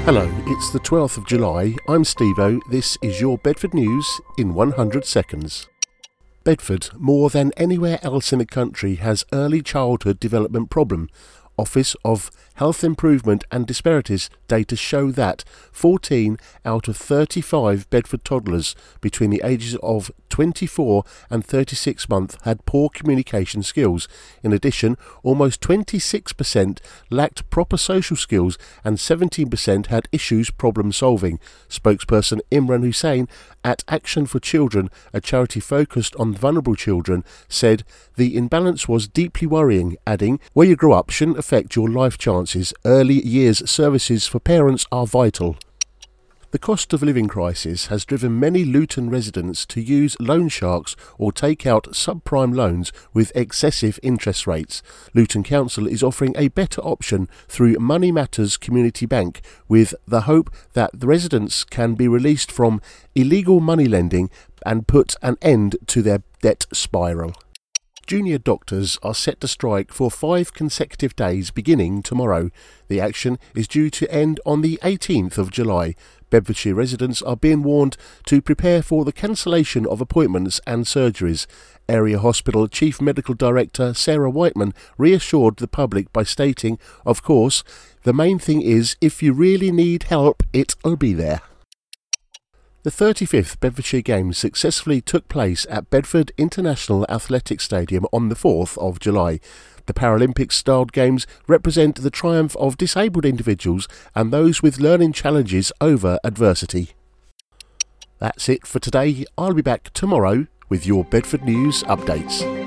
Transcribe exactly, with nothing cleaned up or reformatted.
Hello, it's the twelfth of July. I'm Steve-O. This is your Bedford News in one hundred seconds. Bedford, more than anywhere else in the country, has early childhood development problem. Office of Health Improvement and Disparities data show that fourteen out of thirty-five Bedford toddlers between the ages of twenty-four and thirty-six months had poor communication skills. In addition, almost twenty-six percent lacked proper social skills and seventeen percent had issues problem solving. Spokesperson Imran Hussain at Action for Children, a charity focused on vulnerable children, said the imbalance was deeply worrying, adding, "Where you grow up shouldn't affect your life chances. Early years services for parents are vital." The cost of living crisis has driven many Luton residents to use loan sharks or take out subprime loans with excessive interest rates. Luton Council is offering a better option through Money Matters Community Bank, with the hope that the residents can be released from illegal money lending and put an end to their debt spiral. Junior doctors are set to strike for five consecutive days beginning tomorrow. The action is due to end on the eighteenth of July. Bedfordshire residents are being warned to prepare for the cancellation of appointments and surgeries. Area Hospital Chief Medical Director Sarah Whiteman reassured the public by stating, "Of course, the main thing is if you really need help, it'll be there." The thirty-fifth Bedfordshire Games successfully took place at Bedford International Athletic Stadium on the fourth of July. The Paralympics-styled games represent the triumph of disabled individuals and those with learning challenges over adversity. That's it for today. I'll be back tomorrow with your Bedford News updates.